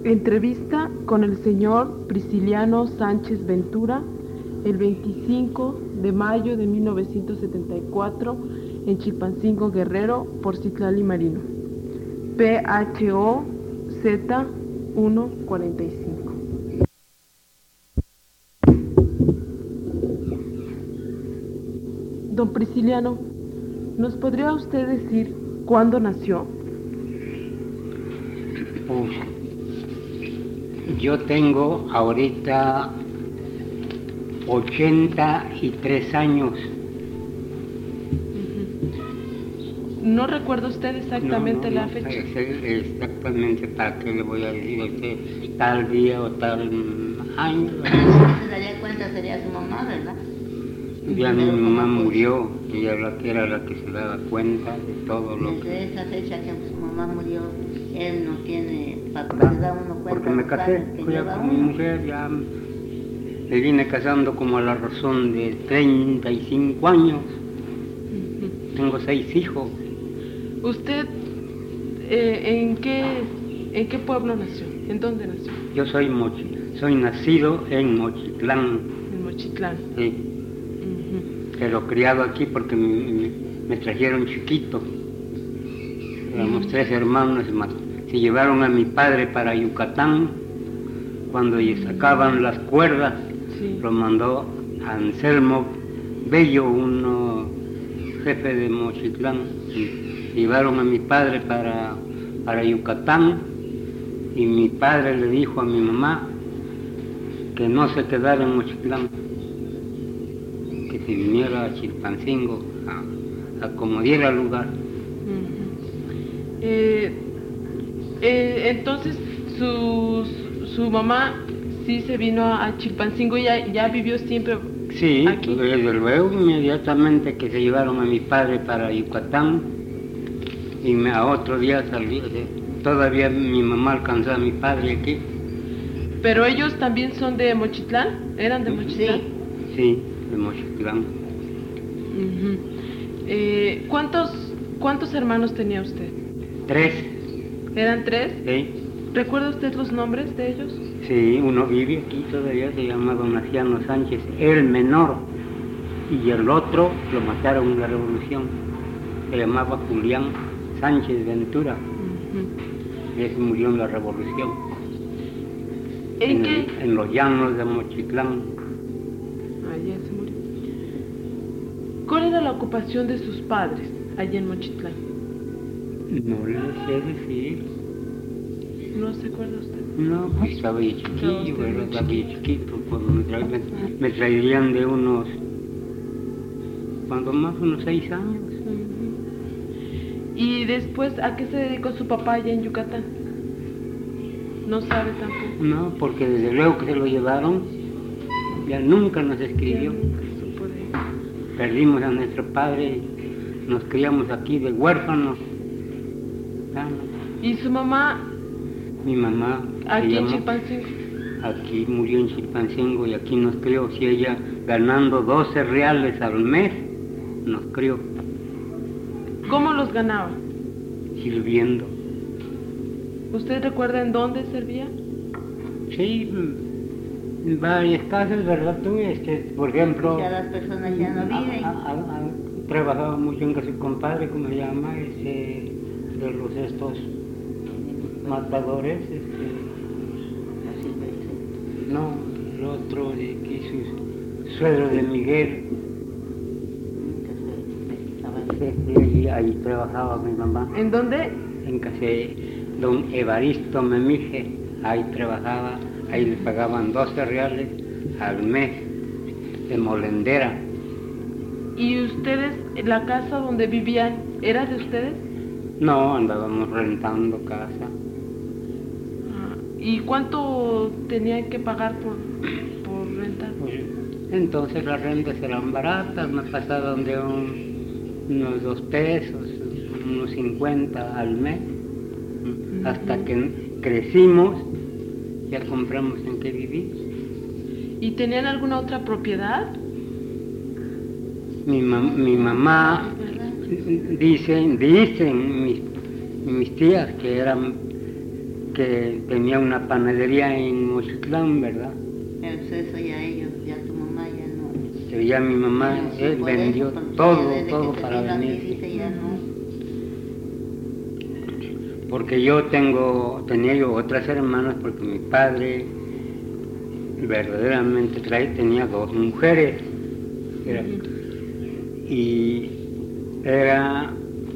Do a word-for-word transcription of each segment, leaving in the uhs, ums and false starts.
Entrevista con el señor Prisciliano Sánchez Ventura el veinticinco de mayo de mil novecientos setenta y cuatro en Chilpancingo, Guerrero, por Citlali Marino. P H O Z ciento cuarenta y cinco. Don Prisciliano, ¿nos podría usted decir cuándo nació? Pues, yo tengo ahorita ochenta y tres años. ¿No recuerda usted exactamente no, no, la no, fecha? Exactamente, ¿para qué le voy a decir a usted tal día o tal año? Se daría cuenta, sería su mamá, ¿verdad? Ya mi Pero mamá como, pues, murió, ella era la que, era la que se daba cuenta de todo lo que... Desde esa fecha que su mamá murió, él no tiene para que se da uno cuenta. Porque me los casé años que ya lleva con mi uno. mujer, ya me vine casando como a la razón de treinta y cinco años. Tengo seis hijos. ¿Usted eh, en qué en qué pueblo nació? ¿En dónde nació? Yo soy mochi, soy nacido en Mochitlán. En Mochitlán. Sí. Uh-huh. Pero criado aquí porque me, me, me trajeron chiquito. Éramos uh-huh. tres hermanos más. Se llevaron a mi padre para Yucatán. Cuando uh-huh. sacaban las cuerdas, sí. Lo mandó a Anselmo Bello, uno jefe de Mochitlán. Y llevaron a mi padre para, para Yucatán. Y mi padre le dijo a mi mamá que no se quedara en Mochitlán, que se viniera a Chilpancingo, a, a como diera lugar. Uh-huh. eh, eh, entonces, su, su mamá sí se vino a Chilpancingo y ya, ya vivió siempre sí, aquí. Sí, desde luego, inmediatamente que se llevaron a mi padre para Yucatán, y me, a otro día salí, todavía mi mamá alcanzó a mi padre aquí. ¿Pero ellos también son de Mochitlán? ¿Eran de Mochitlán? Sí, sí, de Mochitlán. Uh-huh. eh, ¿cuántos, ¿Cuántos hermanos tenía usted? Tres. ¿Eran tres? Sí. ¿Recuerda usted los nombres de ellos? Sí, uno vive aquí todavía, se llama Don Asiano Sánchez, el menor, y el otro lo mataron en la Revolución, se llamaba Julián Sánchez Ventura. Uh-huh. Ese murió en la Revolución. ¿En, en, qué? El, en los llanos de Mochitlán. Allá se murió. ¿Cuál era la ocupación de sus padres allá en Mochitlán? No le sé decir. ¿No se acuerda usted? No, pues estaba yo chiquillo, ¿verdad? Estaba yo chiquito, cuando me, tra me, me traerían de unos, cuando más, unos seis años. Uh-huh. ¿Y después a qué se dedicó su papá allá en Yucatán? No sabe tampoco. No, porque desde luego que se lo llevaron, ya nunca nos escribió. Ya nunca supo de él. Perdimos a nuestro padre, nos criamos aquí de huérfanos. ¿Y su mamá? Mi mamá. ¿Aquí en Chilpancingo? Aquí murió en Chilpancingo y aquí nos crió. Si ella ganando doce reales al mes, nos crió. ¿Cómo los ganaba? Sirviendo. ¿Usted recuerda en dónde servía? Sí, en varias casas, ¿verdad tú? Este, por ejemplo... Ya las personas ya no viven. A, a, a, trabajaba mucho en casa de compadre, ¿cómo se llama? Ese, de los estos matadores, este... No, el otro de que su suegro de Miguel. Sí, ahí trabajaba mi mamá. ¿En dónde? En casa de don Evaristo Memije, ahí trabajaba, ahí le pagaban doce reales al mes de molendera. ¿Y ustedes, la casa donde vivían, era de ustedes? No, andábamos rentando casa. ¿Y cuánto tenían que pagar por, por rentar? Pues, entonces las rentas eran baratas, me pasaban de un, unos dos pesos, unos cincuenta al mes. Uh-huh. Hasta que crecimos, ya compramos en qué vivir. ¿Y tenían alguna otra propiedad? Mi, ma mi mamá, dicen, dicen mis, mis tías que eran que tenía una panadería en Mochitlán, ¿verdad? Pero eso ya ellos, ya tu mamá ya no. Pero ya mi mamá, Ya no él supo de vendió eso, porque todo, ya desde todo que se para vino aquí, venir. dice, ya no. Porque yo tengo, tenía yo otras hermanas, porque mi padre verdaderamente trae, tenía dos mujeres. Era, y era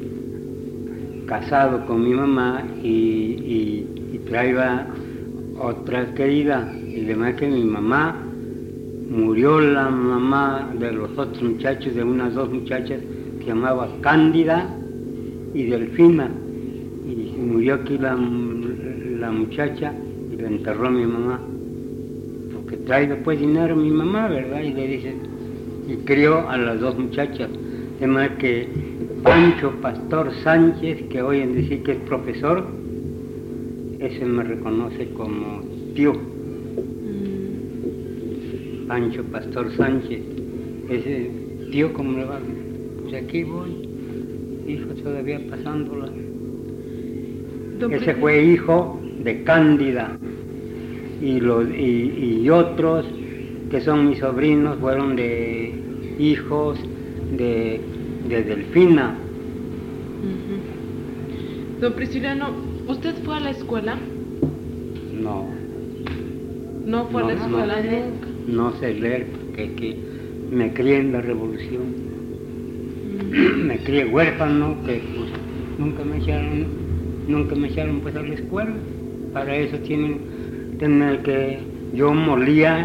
casado con mi mamá y, y, y traía otra querida. Y además que mi mamá, murió la mamá de los otros muchachos, de unas dos muchachas que se llamaba Cándida y Delfina. Y murió aquí la, la muchacha y la enterró mi mamá. Porque trae después dinero mi mamá, ¿verdad? Y le dice, y crió a las dos muchachas. Además que Pancho Pastor Sánchez, que hoy en decir que es profesor, ese me reconoce como tío. Pancho Pastor Sánchez, ese tío, ¿cómo le va? Pues aquí voy, hijo, todavía pasándola. Ese fue hijo de Cándida y, los, y, y otros que son mis sobrinos fueron de hijos de, de Delfina. Uh-huh. Don Prisciliano, ¿usted fue a la escuela? No. ¿No fue no, a la escuela no, nunca? No sé leer porque que me crié en la revolución. Uh-huh. Me crié huérfano, que pues nunca me echaron, nunca me echaron pues a la escuela. Para eso tienen, tienen que yo molía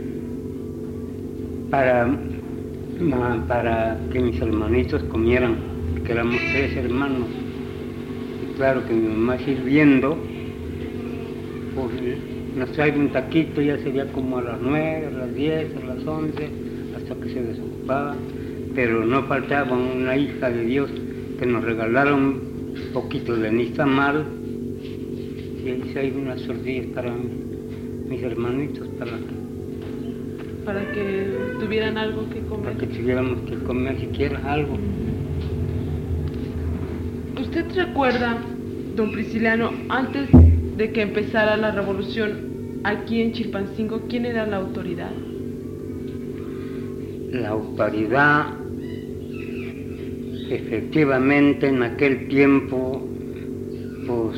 para, para que mis hermanitos comieran, que éramos tres hermanos. Y claro que mi mamá sirviendo, pues nos trae un taquito, ya sería como a las nueve, a las diez, a las once, hasta que se desocupaba. Pero no faltaba una hija de Dios que nos regalaron un poquito de nixtamal y ahí se hay unas tortillas para mí, mis hermanitos, para para que tuvieran algo que comer. Para que tuviéramos que comer siquiera algo. ¿Usted recuerda, don Prisciliano, antes de que empezara la revolución aquí en Chilpancingo, quién era la autoridad? La autoridad, efectivamente, en aquel tiempo, pues,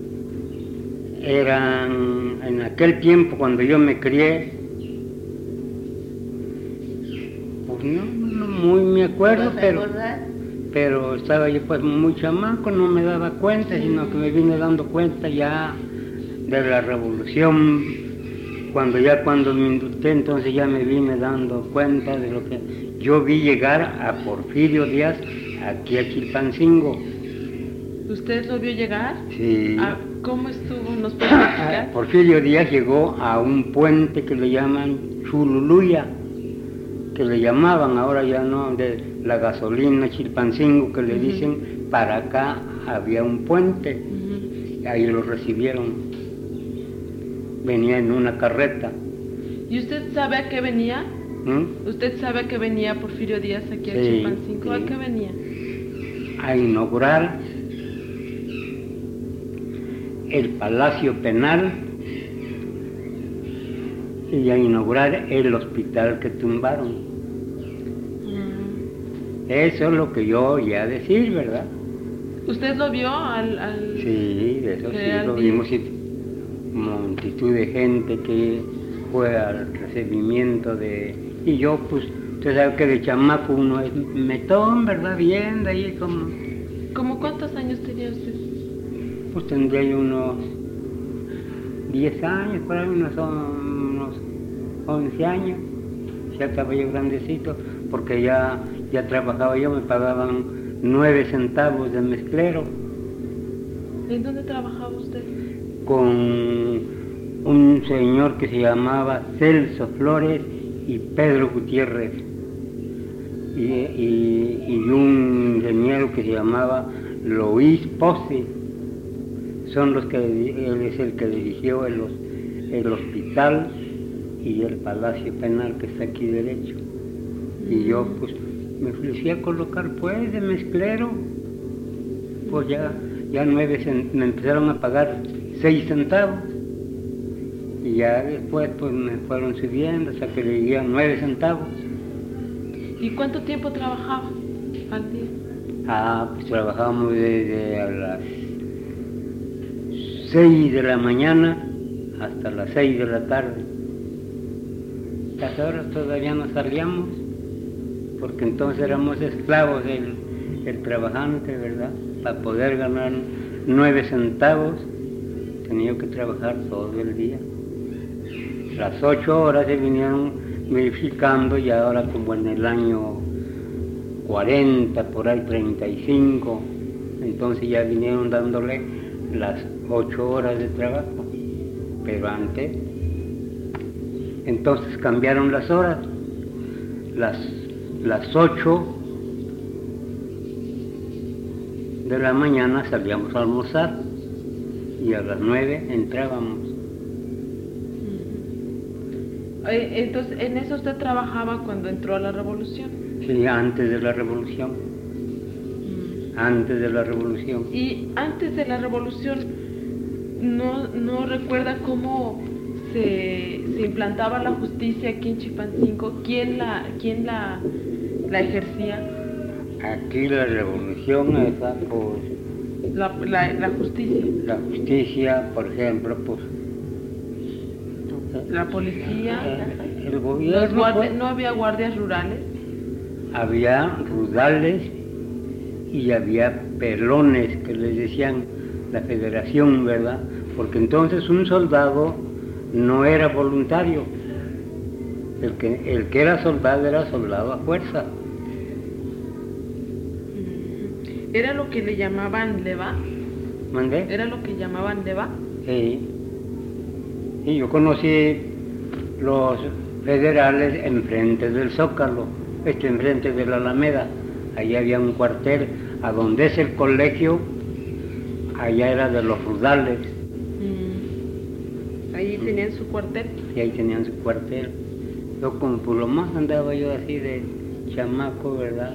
eran, en aquel tiempo cuando yo me crié, pues no, no muy me acuerdo, pero, pero estaba yo pues muy chamaco, no me daba cuenta, sino que me vine dando cuenta ya de la revolución, cuando ya cuando me indulté, entonces ya me vine dando cuenta de lo que yo vi llegar a Porfirio Díaz aquí a Chilpancingo. ¿Usted lo vio llegar? Sí. ¿A ¿Cómo estuvo? ¿Nos puede explicar? Porfirio Díaz llegó a un puente que le llaman Chululuya, que le llamaban, ahora ya no, de la gasolina Chilpancingo, que le uh-huh. dicen, para acá había un puente, uh-huh. ahí lo recibieron. Venía en una carreta. ¿Y usted sabe a qué venía? ¿Mm? ¿Usted sabe a qué venía Porfirio Díaz aquí a sí, Chilpancingo? Sí. ¿A qué venía? A inaugurar el Palacio Penal y a inaugurar el hospital que tumbaron. Uh-huh. Eso es lo que yo oía decir, ¿verdad? ¿Usted lo vio al...? al sí, eso sí, lo vimos. Multitud de gente que fue al recibimiento de... Y yo, pues, usted sabe que de chamaco uno es metón, ¿verdad? Bien, de ahí como... ¿Cómo cuántos años tenía usted? Pues tendría yo unos diez años, por ahí, unos, unos once años. Ya estaba yo grandecito, porque ya, ya trabajaba yo, me pagaban nueve centavos de mezclero. ¿En dónde trabajaba usted? Con un señor que se llamaba Celso Flores y Pedro Gutiérrez y, y, y un ingeniero que se llamaba Luis Pozzi. Son los que, él es el que dirigió el, el hospital y el Palacio Penal que está aquí derecho. Y yo pues me fui a colocar pues de mezclero, pues ya, ya nueve, me empezaron a pagar seis centavos. Y ya después pues me fueron subiendo hasta que le llegué nueve centavos. ¿Y cuánto tiempo trabajaba al día? Ah, pues trabajábamos desde a las seis de la mañana hasta las seis de la tarde. Hasta ahora todavía no salíamos, porque entonces éramos esclavos del, del trabajante, ¿verdad? Para poder ganar nueve centavos tenía que trabajar todo el día. Las ocho horas se vinieron verificando y ahora como en el año cuarenta, por ahí treinta y cinco, entonces ya vinieron dándole las ocho horas de trabajo, pero antes, entonces cambiaron las horas, las, las ocho de la mañana salíamos a almorzar y a las nueve entrábamos. Entonces, ¿en eso usted trabajaba cuando entró a la revolución? Sí, antes de la revolución. Mm. Antes de la revolución. Y antes de la revolución, ¿no, no recuerda cómo se, se implantaba la justicia aquí en Chilpancingo? ¿Quién la, quién la, la ejercía? Aquí la revolución esa, pues... La, la, la justicia. La justicia, por ejemplo, pues... La policía. El gobierno... Guardia, pues, ¿no había guardias rurales? había rurales y había pelones, que les decían la federación, ¿verdad? Porque entonces un soldado no era voluntario. El que, el que era soldado era soldado a fuerza. ¿Era lo que le llamaban leva? ¿Mandé? ¿Era lo que llamaban leva? Sí. Y yo conocí los federales enfrente del Zócalo, este enfrente de la Alameda. Allí había un cuartel, a donde es el colegio, allá era de los rurales. Mm. Ahí tenían su cuartel. Y ahí tenían su cuartel. Yo como por lo más andaba yo así de chamaco, ¿verdad?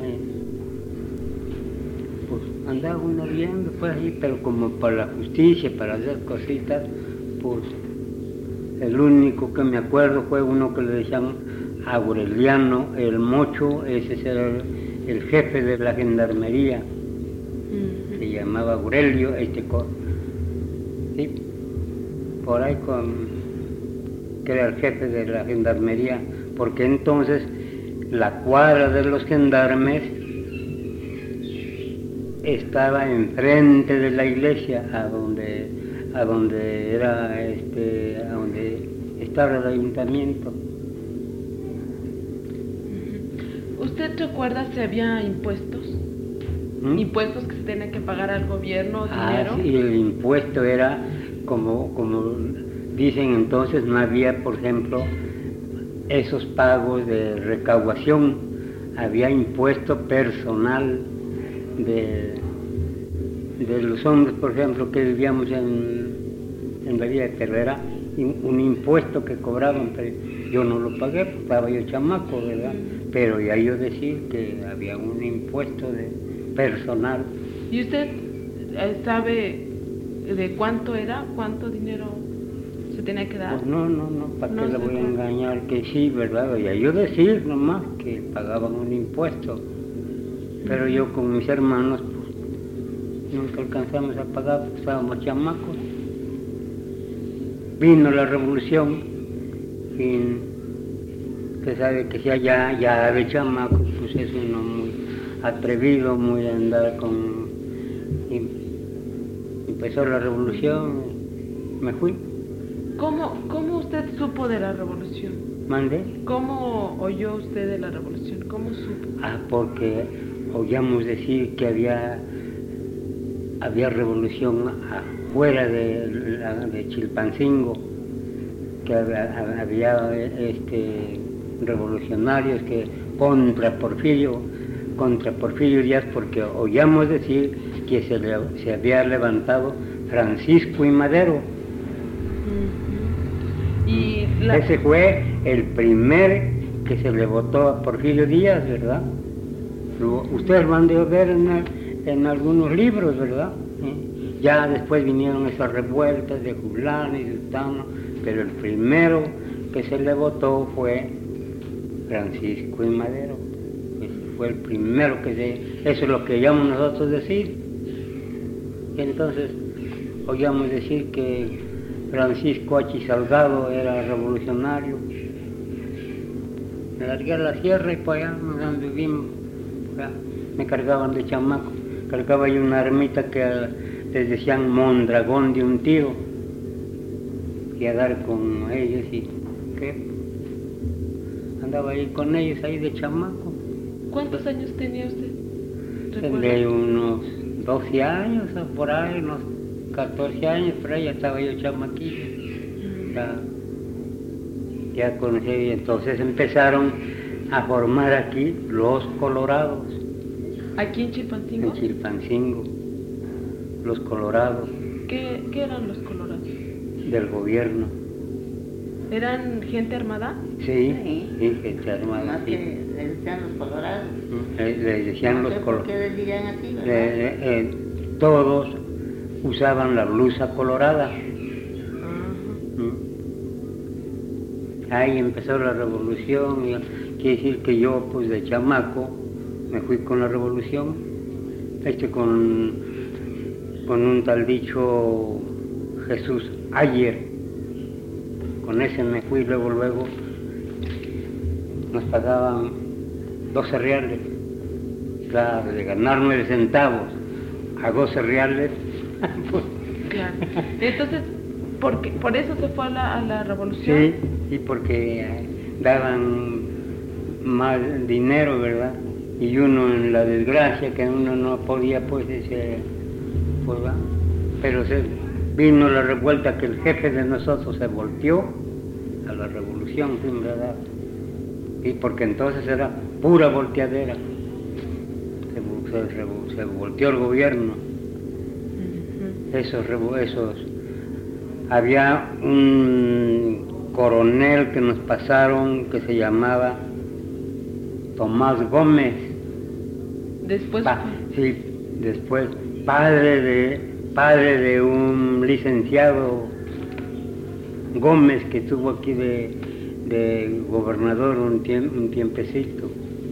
Pues andaba uno viendo pues ahí, pero como para la justicia, para hacer cositas, pues el único que me acuerdo fue uno que le decían Aureliano el Mocho, ese era el, el jefe de la gendarmería. Uh-huh. Se llamaba Aurelio, este co sí, por ahí con, que era el jefe de la gendarmería, porque entonces la cuadra de los gendarmes estaba enfrente de la iglesia, a donde, a donde era este, a donde estaba el ayuntamiento. ¿Usted recuerda si había impuestos? ¿Mm? ¿Impuestos que se tenían que pagar al gobierno, dinero? Ah, sí, el impuesto era como, como dicen entonces, no había, por ejemplo, esos pagos de recaudación, había impuesto personal de, de los hombres, por ejemplo, que vivíamos en, en la villa, pero era un impuesto que cobraban, pero yo no lo pagué, porque estaba yo chamaco, ¿verdad? Pero ya yo decir que había un impuesto de personal. ¿Y usted sabe de cuánto era, cuánto dinero se tenía que dar? Pues no, no, no, ¿para no qué le voy a engañar? Que sí, ¿verdad? Ya yo decir nomás que pagaban un impuesto, pero yo con mis hermanos pues, nunca alcanzamos a pagar porque estábamos chamacos. Vino la revolución y usted sabe que ya, ya, ya de chamacos, pues es uno muy atrevido, muy a andar con... Y empezó la revolución, me fui. ¿Cómo, ¿Cómo usted supo de la revolución? ¿Mandé? ¿Cómo oyó usted de la revolución? ¿Cómo supo? Ah, porque oíamos decir que había, había revolución afuera de, de Chilpancingo, que había, había este, revolucionarios que contra Porfirio, contra Porfirio Díaz, porque oíamos decir que se, le, se había levantado Francisco I. Madero. Uh-huh. Y la... Ese fue el primer que se le votó a Porfirio Díaz, ¿verdad? Ustedes van a ver en, el, en algunos libros, ¿verdad? ¿Eh? Ya después vinieron esas revueltas de Julano y Sultano, pero el primero que se le votó fue Francisco I. Madero. Pues fue el primero que se... Eso es lo que oíamos nosotros decir. Y entonces oíamos decir que Francisco H. Salgado era revolucionario. Me largué a la sierra y por allá donde vivimos, me cargaban de chamaco. Cargaba yo una ermita que les decían Mondragón de un tiro. Y a dar con ellos y ¿qué? Andaba ahí con ellos ahí de chamaco. ¿Cuántos años tenía usted? Tendría unos doce años o por ahí, unos catorce años, por ahí ya estaba yo chamaquillo. Ya, ya conocí y entonces empezaron a formar aquí los colorados. ¿Aquí en Chilpancingo? En Chilpancingo, los colorados. ¿Qué, qué eran los colorados? Del gobierno. ¿Eran gente armada? Sí, Sí. sí, gente armada. Más Sí. que le decían los colorados. Le, le decían No los sé por colorados. qué les dirían así, ¿verdad? Eh, eh, todos usaban la blusa colorada. Ajá. ¿Mm? Ahí empezó la revolución, y quiere decir que yo pues de chamaco me fui con la revolución, este con, con un tal dicho Jesús Ayer, con ese me fui, luego luego nos pagaban doce reales, claro, de ganar nueve centavos a doce reales. Pues, Claro. Entonces, ¿por, qué? ¿Por eso se fue a la, a la revolución? sí, sí, porque eh, daban más dinero, ¿verdad? Y uno en la desgracia que uno no podía, pues, ese, pues va. Pero se, vino la revuelta que el jefe de nosotros se volteó a la revolución, sin verdad. Y porque entonces era pura volteadera. Se, se, se, se volteó el gobierno. Ujú. Esos, esos, había un coronel que nos pasaron que se llamaba Tomás Gómez. Después Pa, fue- sí, después padre de padre de un licenciado Gómez que estuvo aquí de, de gobernador un, tiemp, un tiempecito.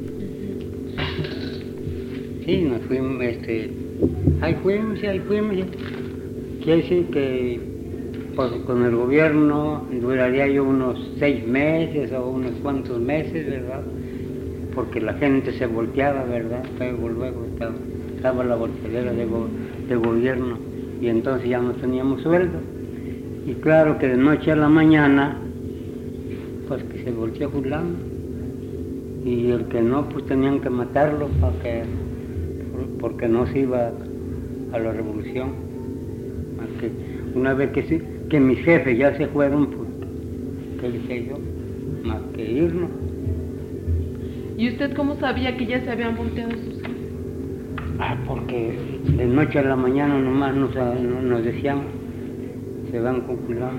Sí, nos fuimos, este, ahí fuimos, ahí fuimos. Quiere decir que pues, con el gobierno duraría yo unos seis meses o unos cuantos meses, ¿verdad? Porque la gente se volteaba, ¿verdad? Luego, luego estaba, estaba la volteadera de, go, de gobierno y entonces ya no teníamos sueldo. Y claro que de noche a la mañana, pues que se volteó Julano. Y el que no, pues tenían que matarlo para que, porque no se iba a la revolución. Más que una vez que, sí, que mis jefes ya se fueron, pues, ¿qué hice yo? Más que irnos. ¿Y usted cómo sabía que ya se habían volteado sus jefes? Ah, porque de noche a la mañana nomás nos, nos decían, se van con Julano.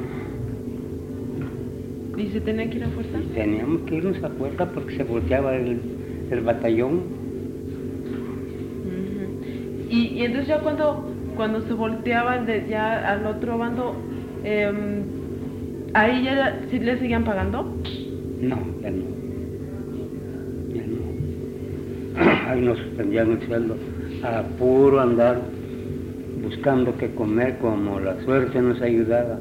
¿Y se tenía que ir a fuerza? Y teníamos que irnos a fuerza porque se volteaba el, el batallón. Ujú. y, y entonces ya cuando, cuando se volteaban de, ya al otro bando, eh, ¿ahí ya sí le seguían pagando? No, ya no. Ya no. Ahí nos suspendían el sueldo a puro andar buscando qué comer como la suerte nos ayudaba.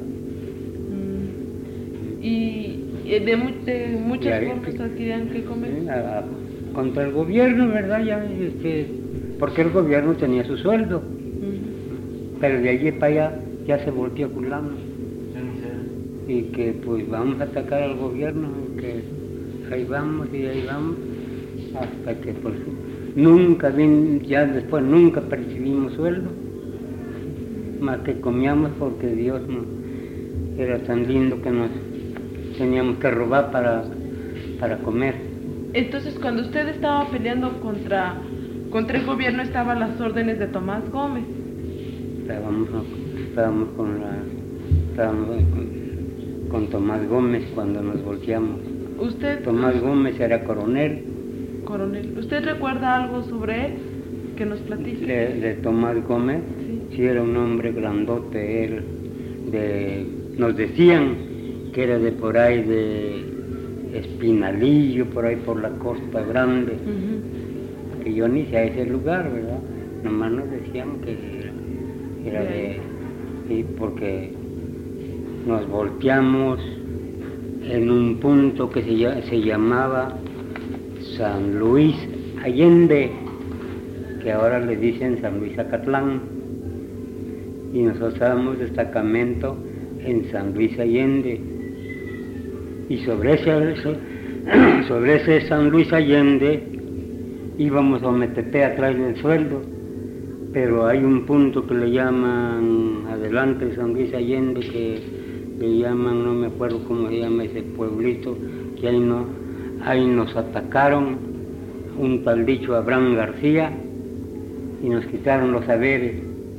Mm. Y, y de, mu de muchas Y ahí, formas adquirían que comer. Sí, a- a- contra el gobierno, ¿verdad? Ya, este, porque el gobierno tenía su sueldo, Ujú. pero de allí para allá ya se volteó Julano. Y que pues vamos a atacar al gobierno, y que ahí vamos y ahí vamos, hasta que pues nunca, vin- ya después nunca percibimos sueldo, más que comíamos porque Dios nos era tan lindo que nos teníamos que robar para, para comer. Entonces, cuando usted estaba peleando contra, contra el gobierno, estaban las órdenes de Tomás Gómez. Estábamos, estábamos con la estábamos con, con Tomás Gómez cuando nos volteamos. Usted, Tomás Gómez era coronel. coronel, ¿usted recuerda algo sobre él que nos platique? De, de Tomás Gómez, Sí. Sí, era un hombre grandote, él, de, nos decían que era de por ahí de Espinalillo, por ahí por la Costa Grande, uh-huh. que yo ni sé a ese lugar, ¿verdad? Nomás nos decían que era, era de, sí, porque nos volteamos en un punto que se, se llamaba San Luis Allende, que ahora le dicen San Luis Acatlán, y nosotros estábamos destacamento en San Luis Allende, y sobre ese, sobre ese San Luis Allende íbamos a Ometepe atrás del sueldo, pero hay un punto que le llaman adelante de San Luis Allende, que le llaman, no me acuerdo cómo se llama ese pueblito, que ahí, no, ahí nos atacaron un tal dicho Abraham García y nos quitaron los saberes.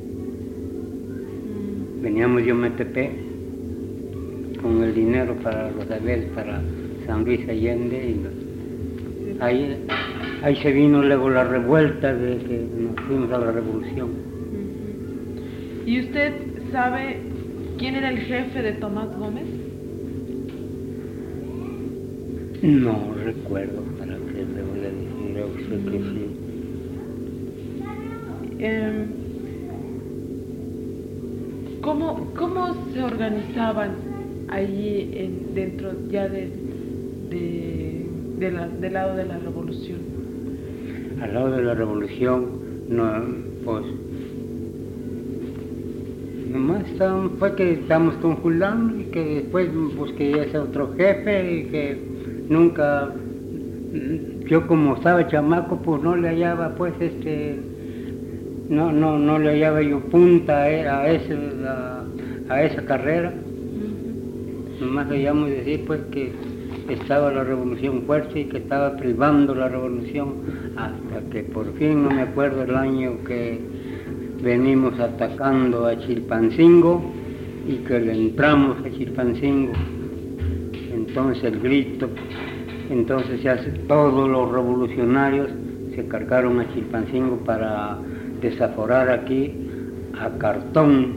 Veníamos de Ometepe con el dinero para los saberes para San Luis Allende y los, ahí, ahí se vino luego la revuelta de que nos fuimos a la revolución. ¿Y usted sabe quién era el jefe de Tomás Gómez? No recuerdo, para qué le voy a decir a usted que sí. Eh, ¿cómo, ¿Cómo se organizaban allí en, dentro ya de, de, de la, del lado de la revolución? Al lado de la revolución, no, pues nomás estábamos, fue que estábamos con Julán y que después busqué ese otro jefe y que nunca, yo como estaba chamaco, pues no le hallaba pues este, no, no, no le hallaba yo punta a, ese, a, a esa carrera. Nomás oíamos decir pues que estaba la revolución fuerte y que estaba privando la revolución, hasta que por fin, no me acuerdo el año que venimos atacando a Chilpancingo y que le entramos a Chilpancingo. Entonces el grito, entonces se hace, todos los revolucionarios se cargaron a Chilpancingo para desaforar aquí a Cartón,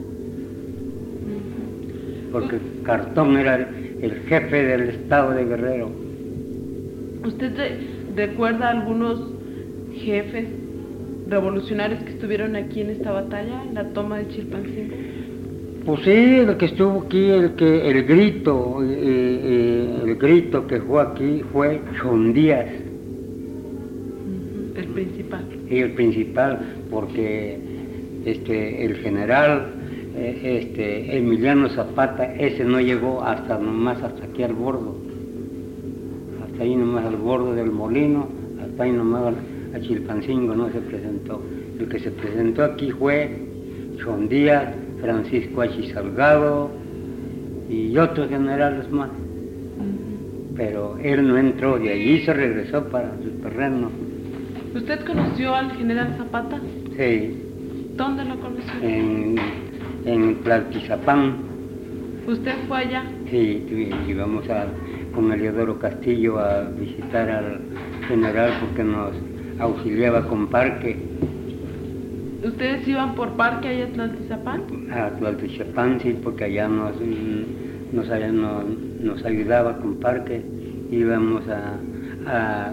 porque Cartón era el, el jefe del estado de Guerrero. ¿Usted recuerda algunos jefes revolucionarios que estuvieron aquí en esta batalla, en la toma de Chilpancingo? Pues sí, el que estuvo aquí, el que el grito, eh, eh, el grito que fue aquí fue Chon Díaz. El principal. Y el principal, porque este el general eh, este Emiliano Zapata, ese no llegó hasta nomás hasta aquí al bordo, hasta ahí nomás al bordo del molino, hasta ahí nomás a Chilpancingo no se presentó. El que se presentó aquí fue Chon Díaz, Francisco H. Salgado y otros generales más. Uh-huh. Pero él no entró, de allí se regresó para su terreno. ¿Usted conoció al general Zapata? Sí. ¿Dónde lo conoció? En, en Tlaltizapán. ¿Usted fue allá? Sí, íbamos a, con Eliodoro Castillo a visitar al general porque nos auxiliaba con parque. ¿Ustedes iban por parque allá a Tlaltizapán? A Tlaltizapán, sí, porque allá nos, nos, allá nos, nos ayudaba con parque. Íbamos a, a,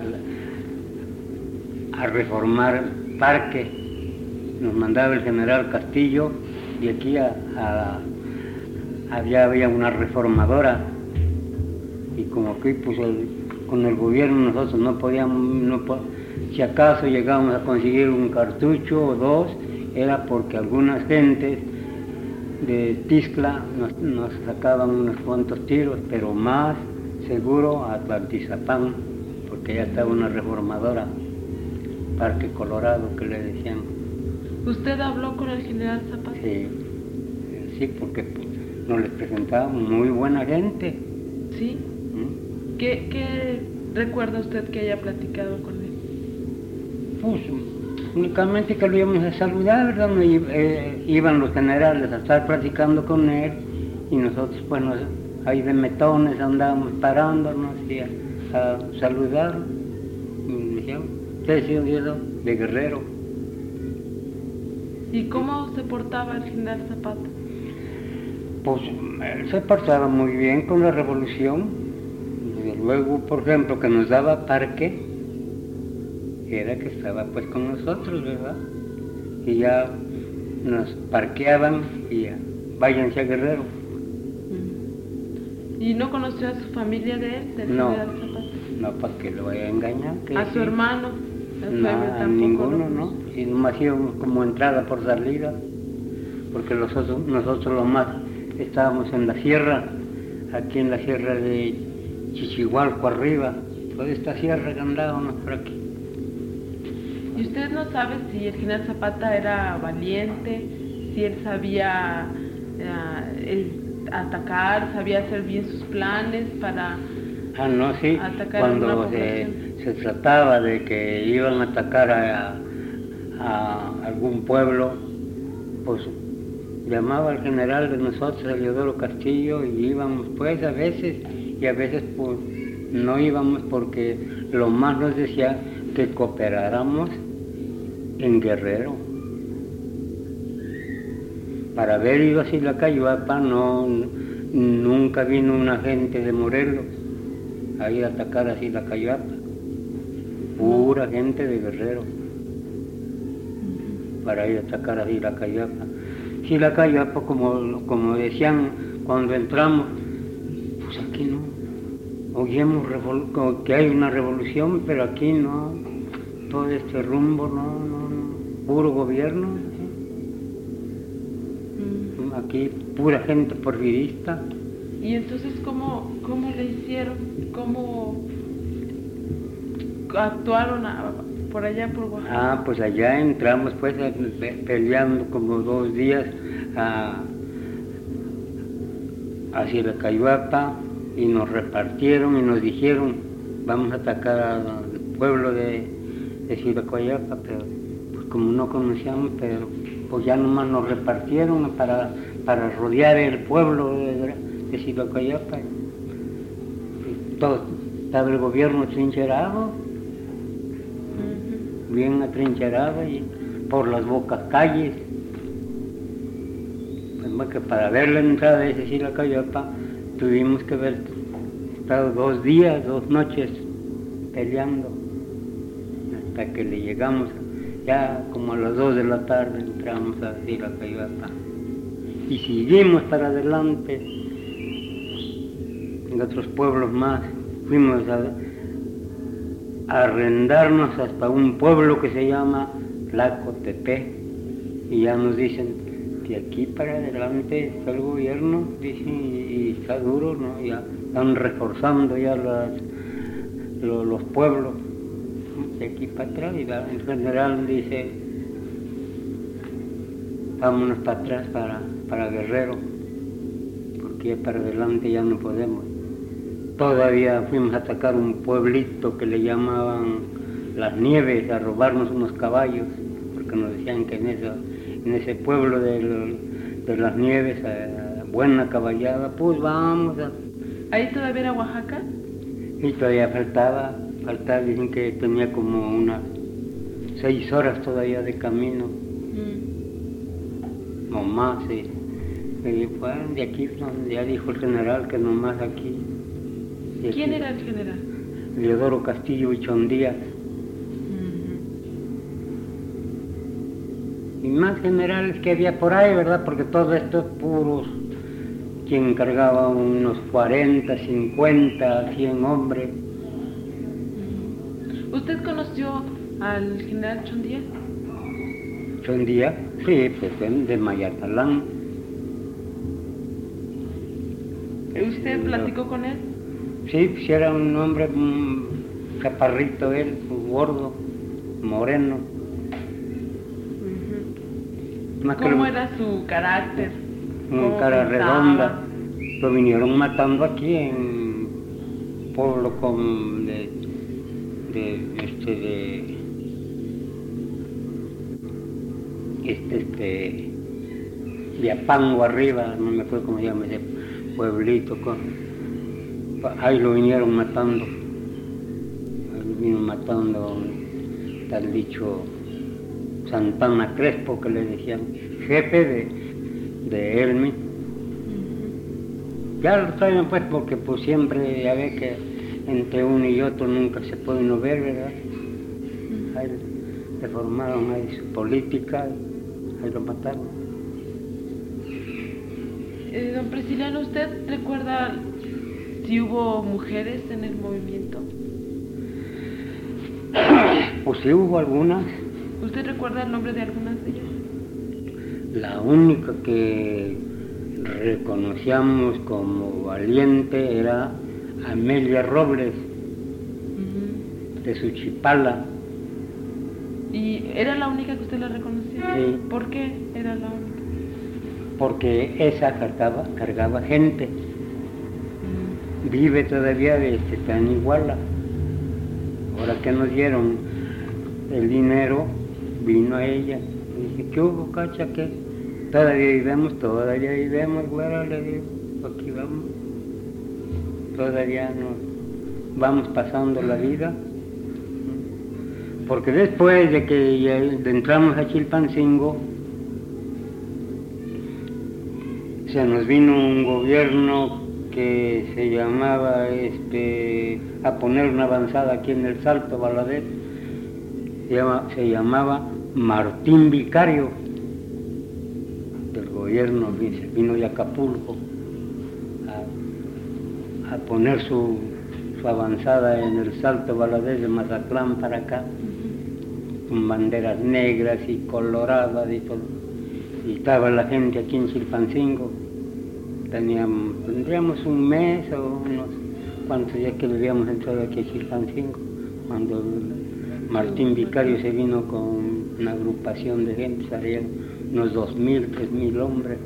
a reformar parque. Nos mandaba el general Castillo y aquí a, a, allá había una reformadora. Y como aquí, pues el, con el gobierno nosotros no podíamos, no podíamos. Si acaso llegábamos a conseguir un cartucho o dos, era porque algunas gentes de Tixla nos, nos sacaban unos cuantos tiros, pero más seguro a Tlaltizapán, porque ya estaba una reformadora, Parque Colorado, que le decían. ¿Usted habló con el general Zapata? Sí, sí, porque pues, nos les presentaban muy buena gente. ¿Sí? ¿Mm? ¿Qué, qué recuerda usted que haya platicado con él? Pues únicamente que lo íbamos a saludar, ¿verdad? Eh, iban los generales a estar platicando con él y nosotros pues nos, ahí de metones andábamos parándonos y a, a saludar. Y me decían, ¿usted es de Guerrero? ¿Y cómo se portaba el general Zapata? Pues él se portaba muy bien con la revolución. Y luego, por ejemplo, que nos daba parque, era que estaba pues con nosotros, ¿verdad? Y ya nos parqueaban y ya, váyanse a Guerrero. ¿Y no conoció a su familia de él, del No, general Zapata? no, para que lo vaya a engañar. Que ¿A sí. su hermano? ¿A su No, hermano a tampoco ninguno, lo no. conoció? Y nomás íbamos como entrada por salida, porque nosotros, nosotros lo más estábamos en la sierra, aquí en la sierra de Chichihualco arriba, toda esta sierra que andábamos por aquí. ¿Y usted no sabe si el general Zapata era valiente, si él sabía eh, el atacar, sabía hacer bien sus planes para Ah, no, sí, atacar a una cuando se, población? se trataba de que iban a atacar a, a algún pueblo, pues llamaba al general de nosotros, a Leodoro Castillo, y íbamos pues a veces, y a veces pues no íbamos porque lo más nos decía que cooperáramos en Guerrero. Para haber ido a Silacayuapa no, nunca vino una gente de Morelos a ir a atacar a Silacayuapa, pura gente de Guerrero, para ir a atacar a Silacayuapa. Silacayuapa, como, como decían cuando entramos, pues aquí no, oímos revol- que hay una revolución, pero aquí no, todo este rumbo, no, no, no. Puro gobierno, ¿sí? Aquí pura gente porfirista. ¿Y entonces cómo, cómo le hicieron? ¿Cómo actuaron a- por allá por Oaxaca? Ah, pues allá entramos pues a- pe- peleando como dos días a, a Silacayuapa y nos repartieron y nos dijeron vamos a atacar al pueblo de, de Silacayuapa, pero pues como no conocíamos, pero pues ya nomás nos repartieron para, para rodear el pueblo de, de Silacayuapa. Y todo, estaba el gobierno trincherado, bien atrincherado y por las bocas calles. Pues más que para ver la entrada de Silacayuapa tuvimos que haber estado dos días, dos noches peleando hasta que le llegamos, ya como a las dos de la tarde entramos a Silacayuapa y seguimos para adelante en otros pueblos más. Fuimos a a arrendarnos hasta un pueblo que se llama Tlacotepec y ya nos dicen que aquí para adelante está el gobierno, dicen, y, y está duro, ¿no? Ya están reforzando ya las, los, los pueblos de aquí para atrás y la, el general dice vámonos para atrás para, para Guerrero porque ya para adelante ya no podemos. Todavía fuimos a atacar un pueblito que le llamaban Las Nieves, a robarnos unos caballos, porque nos decían que en, eso, en ese pueblo de, de Las Nieves, a buena caballada, pues vamos a... ¿Ahí todavía era Oaxaca? Y todavía faltaba, faltaba, dicen que tenía como unas seis horas todavía de camino, Mm. o más, sí. Y fue de aquí, donde ya dijo el general que nomás aquí. ¿Quién era el general? Leodoro Castillo y Chondías. Y más generales que había por ahí, ¿verdad? Porque todos estos puros, quien cargaba unos cuarenta, cincuenta, cien hombres. ¿Usted conoció al general Chondías? Chondías, sí, pues de, de Mayatalán. ¿Usted Sí, platicó no. con él? Sí, pues era un hombre un chaparrito él, un gordo, moreno. Más que ¿Cómo lo- era su carácter? Una ¿Cómo cara pensaba? redonda. Lo vinieron matando aquí en pueblo con de, de este de este este de Apango arriba, no me acuerdo cómo se llama ese pueblito, con, ahí lo vinieron matando, ahí lo vinieron matando, tal dicho Santana Crespo, que le decían jefe de, de Elmi. Ya lo traen pues porque pues siempre ya ve que entre uno y otro nunca se puede no ver, ¿verdad? Ahí le formaron ahí su política, ahí lo mataron. Eh, don Prisciliano, ¿usted recuerda si hubo mujeres en el movimiento? Pues sí hubo algunas. ¿Usted recuerda el nombre de algunas de ellas? La única que reconocíamos como valiente era Amelia Robles, uh-huh. de Suchipala. ¿Y era la única que usted la reconocía? Sí. ¿Por qué era la única? Porque esa cargaba, cargaba gente. Uh-huh. Vive todavía, este, está en Iguala. Ahora que nos dieron el dinero, vino ella. Y dije, ¿qué hubo, cacha? ¿Qué? Todavía vivemos, todavía vivemos, güera, le digo, aquí vamos. Todavía nos vamos pasando la vida. Porque después de que ya entramos a Chilpancingo, se nos vino un gobierno que se llamaba este, a poner una avanzada aquí en el Salto Valadez, se, llama, se llamaba Martín Vicario, del gobierno, vino de Acapulco a, a poner su, su avanzada en el Salto Valadez de Mazatlán para acá, con banderas negras y coloradas y todo, y estaba la gente aquí en Chilpancingo. Teníamos, tendríamos un mes o unos cuantos días que vivíamos entrado aquí a Chilpancingo, cuando Martín Vicario se vino con una agrupación de gente, salían unos dos mil, tres mil hombres.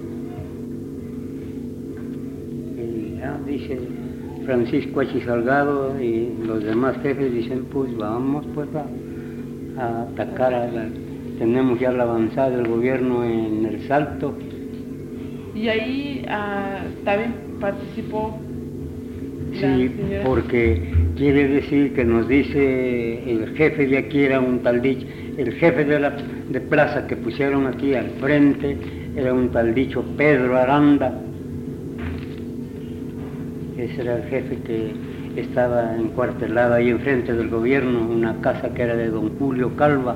Y ya dice Francisco H. Salgado y los demás jefes dicen, pues vamos pues a, a atacar a la, tenemos ya la avanzada del gobierno en el Salto. Y ahí uh, también participó. Sí, porque quiere decir que nos dice el jefe de aquí era un tal dicho, el jefe de la de plaza que pusieron aquí al frente era un tal dicho Pedro Aranda. Ese era el jefe que estaba encuartelado ahí enfrente del gobierno, una casa que era de don Julio Calva.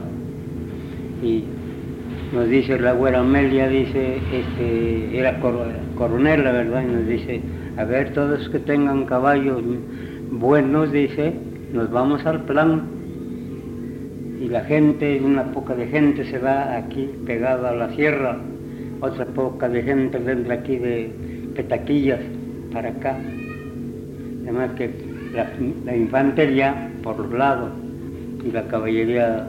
Y nos dice la güera Amelia, dice, este, era cor, coronel, la verdad, y nos dice, a ver, todos los que tengan caballos buenos, dice, nos vamos al plan. Y la gente, una poca de gente se va aquí pegada a la sierra, otra poca de gente vendrá aquí de Petaquillas para acá. Además que la, la infantería por los lados y la caballería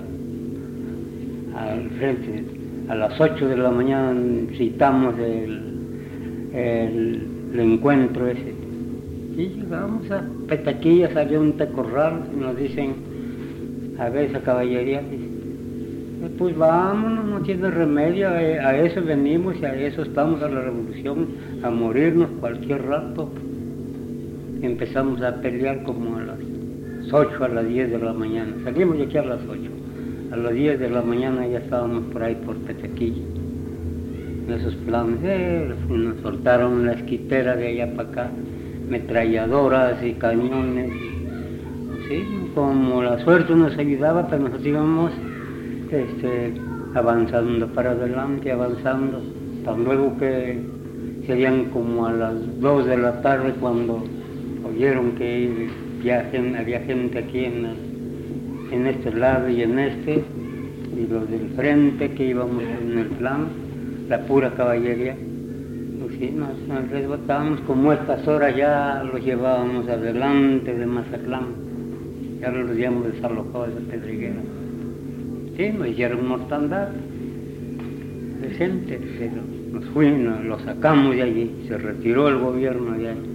al frente. A las ocho de la mañana citamos el, el, el encuentro ese. Y llegamos a Petaquillas, había un tecorral, y nos dicen, a ver esa caballería, dice, pues vámonos, no tiene remedio, a eso venimos y a eso estamos, a la revolución, a morirnos cualquier rato. Y empezamos a pelear como a las ocho, a las diez de la mañana, salimos de aquí a las ocho. A las diez de la mañana ya estábamos por ahí por Petaquilla. En esos planes, eh, nos soltaron la esquitera de allá para acá, metralladoras y cañones. Sí, como la suerte nos ayudaba, pero nosotros íbamos este, avanzando para adelante, avanzando. Tan luego que serían como a las dos de la tarde cuando oyeron que ya había gente aquí en el, en este lado y en este, y los del frente que íbamos en el plan, la pura caballería. Y sí, nos, nos resbatábamos, como estas horas ya los llevábamos adelante de Mazatlán, ya los habíamos desalojado de Pedreguera. Sí, nos hicieron mortandad decente, pero nos fuimos, lo sacamos de allí, se retiró el gobierno de allí.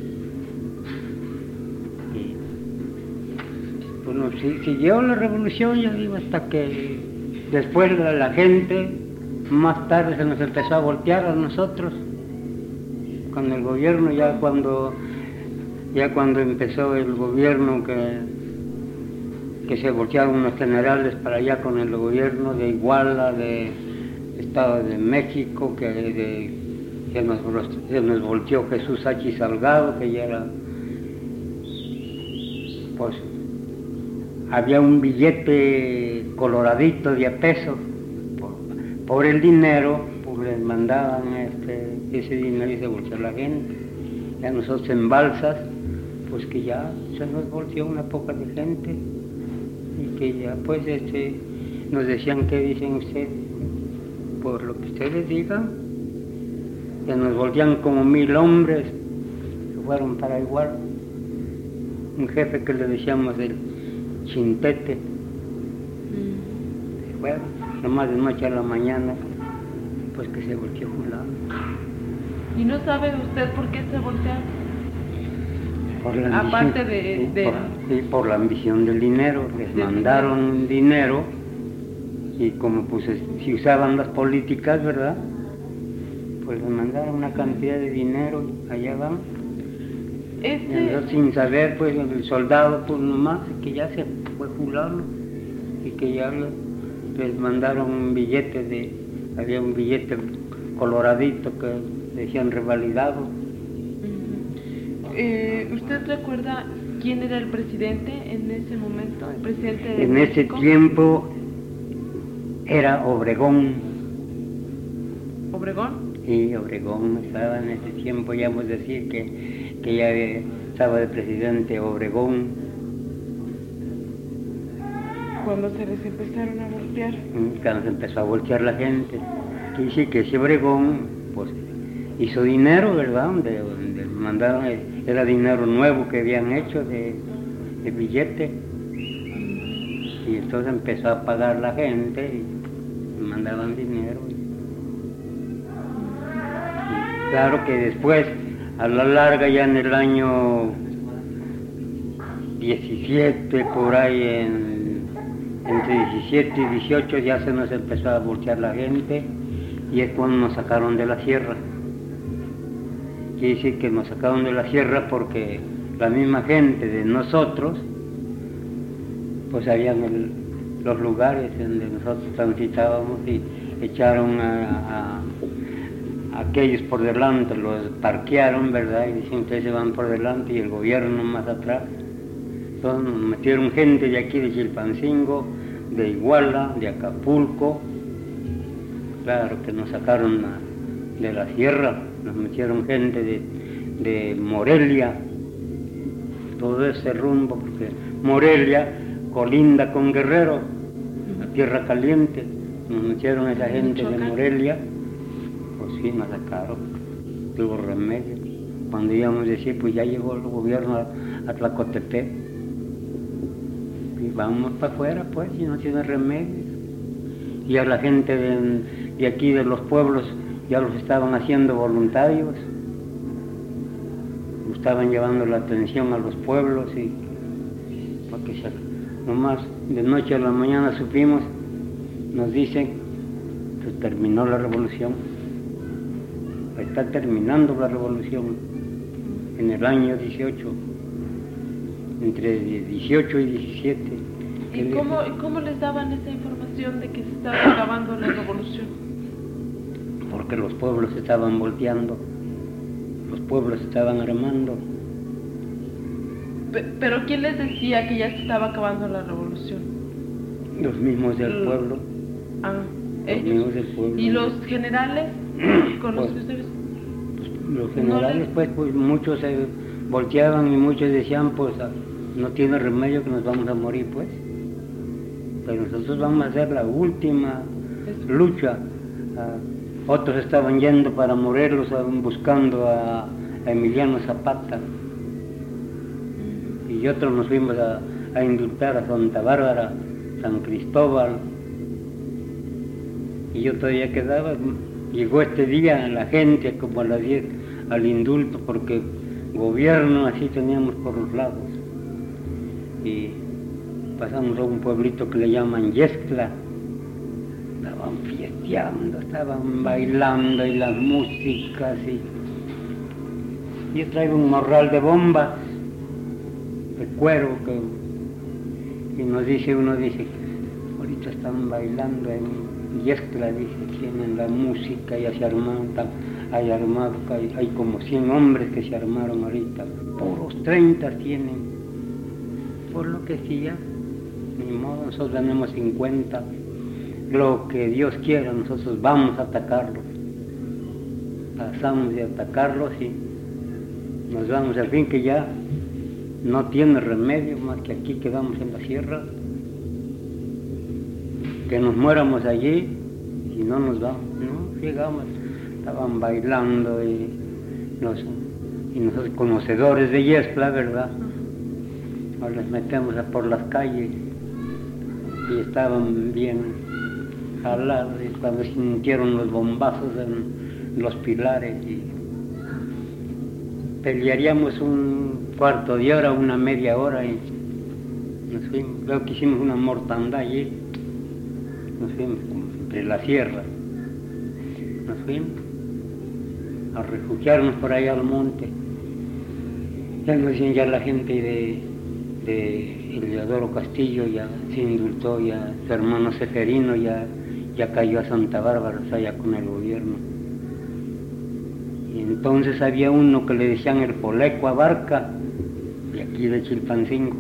Bueno, siguió la revolución, yo digo, hasta que después la, la gente, más tarde se nos empezó a voltear a nosotros, con el gobierno, ya cuando, ya cuando empezó el gobierno que, que se voltearon unos generales para allá con el gobierno de Iguala, de Estado de México, que de, se, nos, se nos volteó Jesús H. Salgado, que ya era, pues, había un billete coloradito de a peso, por, por el dinero, pues les mandaban este, ese dinero y se volteó la gente. Ya nosotros en balsas, pues que ya se nos volteó una poca de gente, y que ya pues este, nos decían, ¿qué dicen ustedes? Por lo que ustedes digan, que nos volvían como mil hombres, que fueron para igual. Un jefe que le decíamos el Chintete, mm. bueno, nomás de noche a la mañana, pues que se volteó fulano. ¿Y no sabe usted por qué se voltearon? Por la ambición, aparte de... sí, de... Por, sí, por la ambición del dinero, les de mandaron dinero, y como pues si usaban las políticas, ¿verdad? Pues les mandaron una cantidad de dinero, y allá van. Este... Y sin saber, pues el soldado, pues nomás, que ya se fue fulano, y que ya les mandaron un billete de, había un billete coloradito que decían revalidado. Eh, ¿Usted recuerda quién era el presidente en ese momento? El presidente de En México? ese tiempo era Obregón. ¿Obregón? Sí, Obregón estaba en ese tiempo, ya vamos a decir que, que ya estaba de presidente Obregón. Cuando se les empezaron a voltear. Cuando se empezó a voltear la gente. Y sí que ese Obregón, pues, hizo dinero, ¿verdad? Donde, donde mandaron, era dinero nuevo que habían hecho de, de billete. Y entonces empezó a pagar la gente y mandaban dinero. Y, y claro que después, a la larga, ya en el año diecisiete, por ahí, en, entre diecisiete y dieciocho, ya se nos empezó a voltear la gente, y es cuando nos sacaron de la sierra. Quiere decir que nos sacaron de la sierra porque la misma gente de nosotros, pues habían el, los lugares donde nosotros transitábamos, y echaron a, a, a aquellos por delante, los parquearon, ¿verdad? Y dicen, ustedes se van por delante y el gobierno más atrás. Entonces nos metieron gente de aquí de Chilpancingo, de Iguala, de Acapulco. Claro que nos sacaron a, de la sierra, nos metieron gente de, de Morelia, todo ese rumbo, porque Morelia colinda con Guerrero, la tierra caliente. Nos metieron esa gente de Morelia, pues sí, nos sacaron, tuvo remedio. Cuando íbamos a decir, pues ya llegó el gobierno a, a Tlacotepec, y vamos para afuera, pues, y no tiene remedio. Y a la gente de, de aquí, de los pueblos, ya los estaban haciendo voluntarios, estaban llevando la atención a los pueblos, y porque se, nomás de noche a la mañana supimos, nos dicen que terminó la revolución, está terminando la revolución en el año dieciocho, entre dieciocho y diecisiete. ¿Y cómo, ¿Y cómo les daban esa información de que se estaba acabando la revolución? Porque los pueblos se estaban volteando, los pueblos se estaban armando. Pe- ¿Pero quién les decía que ya se estaba acabando la revolución? Los mismos del L- pueblo. Ah, Los ellos. mismos del pueblo. ¿Y los generales con los Pues, que ustedes...? pues, los generales, No les- pues, pues muchos se volteaban y muchos decían, pues, ah, no tiene remedio que nos vamos a morir, pues. Pero nosotros vamos a hacer la última Eso. lucha. Ah, otros estaban yendo para Morelos, ah, buscando a, a Emiliano Zapata. Y otros nos fuimos a, a indultar a Santa Bárbara, San Cristóbal. Y yo todavía quedaba. Llegó este día la gente como a las diez al indulto, porque gobierno así teníamos por los lados. Y pasamos a un pueblito que le llaman Yescla. Estaban fiesteando, estaban bailando, y las músicas, y yo traigo un morral de bombas de cuero, que Y nos dice, uno dice, ahorita están bailando en Yescla, dice, tienen la música, ya se armaron, hay armado, hay, hay como cien hombres que se armaron ahorita, puros treinta tienen, por lo que sí ya, ni modo, nosotros tenemos cincuenta, lo que Dios quiera, nosotros vamos a atacarlos, pasamos de atacarlos y nos vamos, al fin que ya no tiene remedio más que aquí quedamos en la sierra, que nos muéramos allí y no nos vamos, no, llegamos, estaban bailando y, nos, y nosotros conocedores de Yescla, ¿verdad? Nos les metemos a por las calles y estaban bien jalados y cuando sintieron los bombazos en los pilares y pelearíamos un cuarto de hora, una media hora y nos fuimos, luego que hicimos una mortandad allí. Nos fuimos entre la sierra, nos fuimos a refugiarnos por allá al monte. Ya nos decían, ya la gente de, de Eleodoro Castillo ya se indultó, ya su hermano Seferino ya, ya cayó a Santa Bárbara, o sea, ya con el gobierno. Y entonces había uno que le decían el Poleco Abarca, de aquí de Chilpancingo.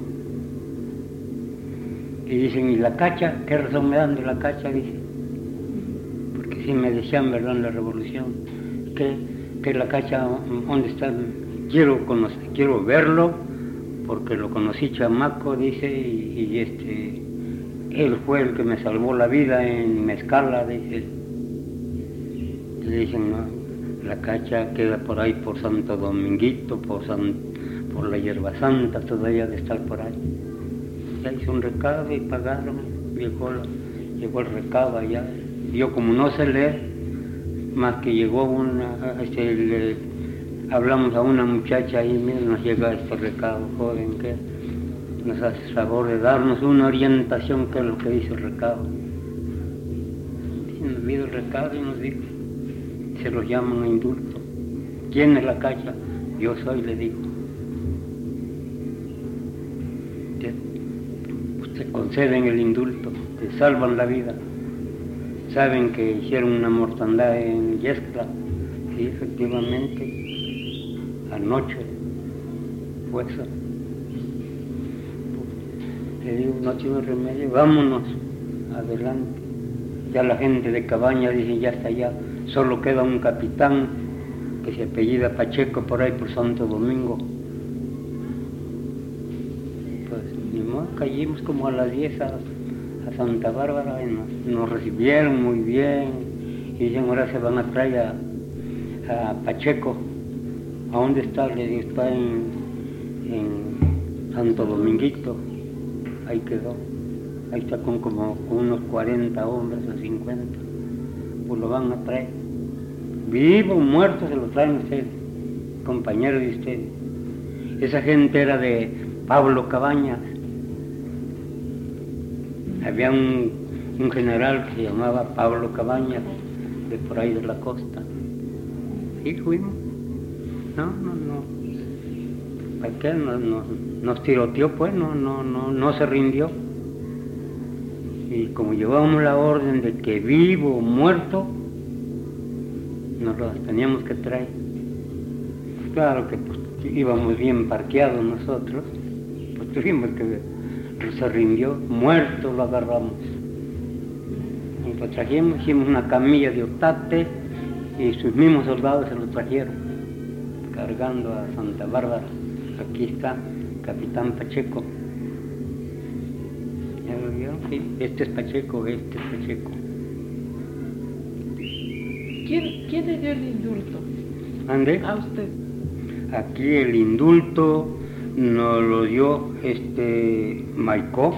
Y dicen, ¿y la cacha? ¿Qué razón me dan de la cacha? Dice, porque sí me decían, ¿verdad?, en la revolución, que, que la cacha, ¿dónde está? Quiero conocer, quiero verlo, porque lo conocí chamaco, dice, y, y este, él fue el que me salvó la vida en Mezcala, dice. Y le dicen, no, la cacha queda por ahí por Santo Dominguito, por, San, por la Hierba Santa, todavía de estar por ahí. Ya hizo un recado y pagaron, llegó, llegó el recado allá. Yo como no sé leer, más que llegó una, este, le, hablamos a una muchacha ahí, mira, nos llega este recado, joven, que nos hace favor de darnos una orientación, que es lo que dice el recado. Y nos vio el recado y nos dijo, se los llaman a indulto. ¿Quién es la cacha? Yo soy, le digo. Se conceden el indulto, te salvan la vida. Saben que hicieron una mortandad en Yescla, sí, efectivamente, anoche fue eso. Le digo, no tiene remedio, vámonos, adelante. Ya la gente de Cabaña dice, ya está allá, solo queda un capitán que se apellida Pacheco por ahí por Santo Domingo. Caímos como a las diez a, a Santa Bárbara y nos, nos recibieron muy bien y dicen, ahora se van a traer a, a Pacheco. ¿A dónde está? Le digo, está en, en Santo Dominguito. Ahí quedó. Ahí está con como con unos cuarenta hombres o cincuenta. Pues lo van a traer. Vivo o muerto se lo traen ustedes, compañeros de ustedes. Esa gente era de Pablo Cabañas. Había un, un general que se llamaba Pablo Cabañas, de por ahí de la costa. Y fuimos. No, no, no. ¿Para qué? Nos, nos, nos tiroteó, pues, no, no, no, no se rindió. Y como llevábamos la orden de que vivo o muerto, nos lo teníamos que traer. Claro que pues, íbamos bien parqueados nosotros, pues tuvimos que... se rindió, muerto lo agarramos. Y lo trajimos, hicimos una camilla de otate y sus mismos soldados se lo trajeron, cargando a Santa Bárbara. Aquí está, capitán Pacheco. ¿Ya lo vieron? Sí, este es Pacheco, este es Pacheco. ¿Quién, quién le dio el indulto? ¿Ande? A usted. Aquí el indulto nos lo dio este Maicó,